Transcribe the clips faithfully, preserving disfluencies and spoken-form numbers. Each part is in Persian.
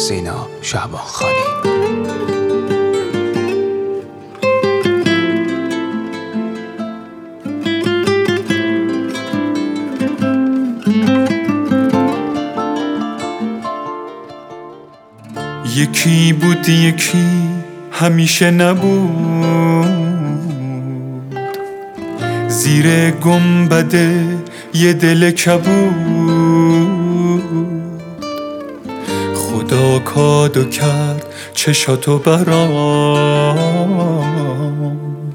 سینا شعبانخانی. یکی بود یکی همیشه نبود، زیر گنبده یه دل کبود. خدا کادو کرد چشاتو برام،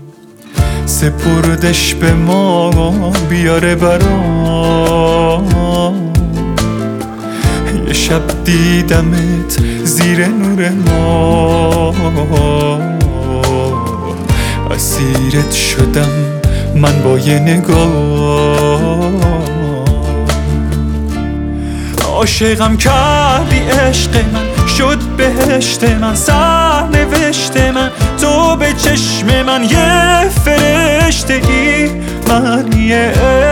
سپردش به ما بیاره برام. یه شب دیدمت زیر نور ما، اسیرت شدم من با یه نگاه. عاشقم کردی عشق من، شد بهشت من، سرنوشت من. تو به چشم من یه فرشته ای، من یه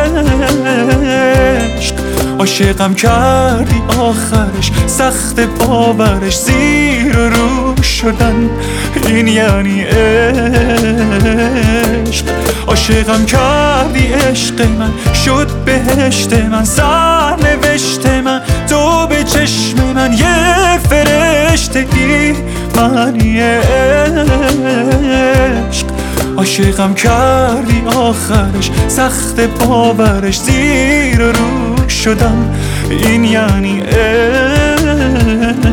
عشق. عاشقم کردی آخرش سخت باورش، زیر و رو شدن این یعنی عشق. عاشقم کردی عشق من، شد بهشت من، سرنوشت من. تو به چشم من یه فرشته ای، من یه عشق. عاشقم کردی آخرش سخت باورش، زیر و رو شدم این یعنی عشق.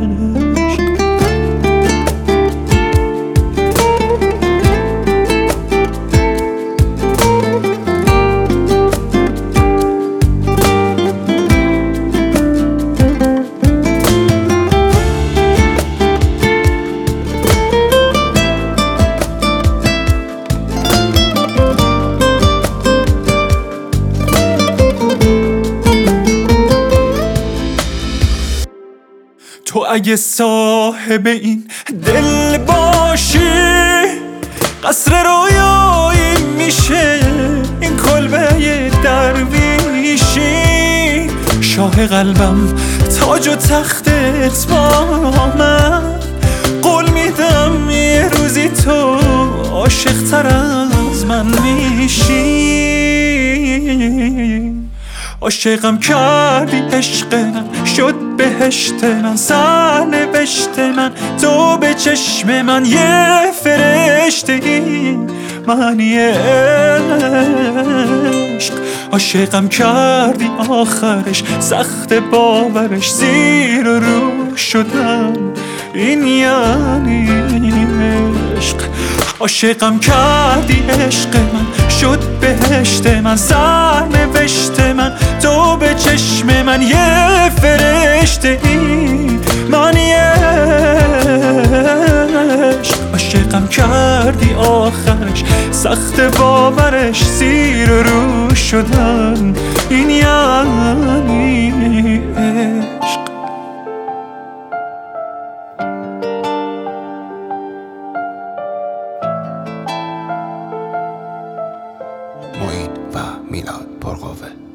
تو اگه صاحب این دل باشی، قصر رویایی میشه این کلبه درویشی. شاه قلبم تاج و تختت با من، قول میدم یه روزی تو عاشق تر از من میشی. عاشقم کردی عشق من، شد بهشت من، سرنوشت من. تو به چشم من یه فرشته ای، من یه عشق. عاشقم کردی آخرش سخت باورش، زیر و رو شدم این یعنی عشق. عاشقم کردی عشق من، شد بهشت من، سرنوشت من. تو به چشم من یه فرشته ای، من یه عشق. عاشقم کردی آخرش سخت باورش، زیر و رو شدن این یعنی عشق. معین و میلاد پرقوه.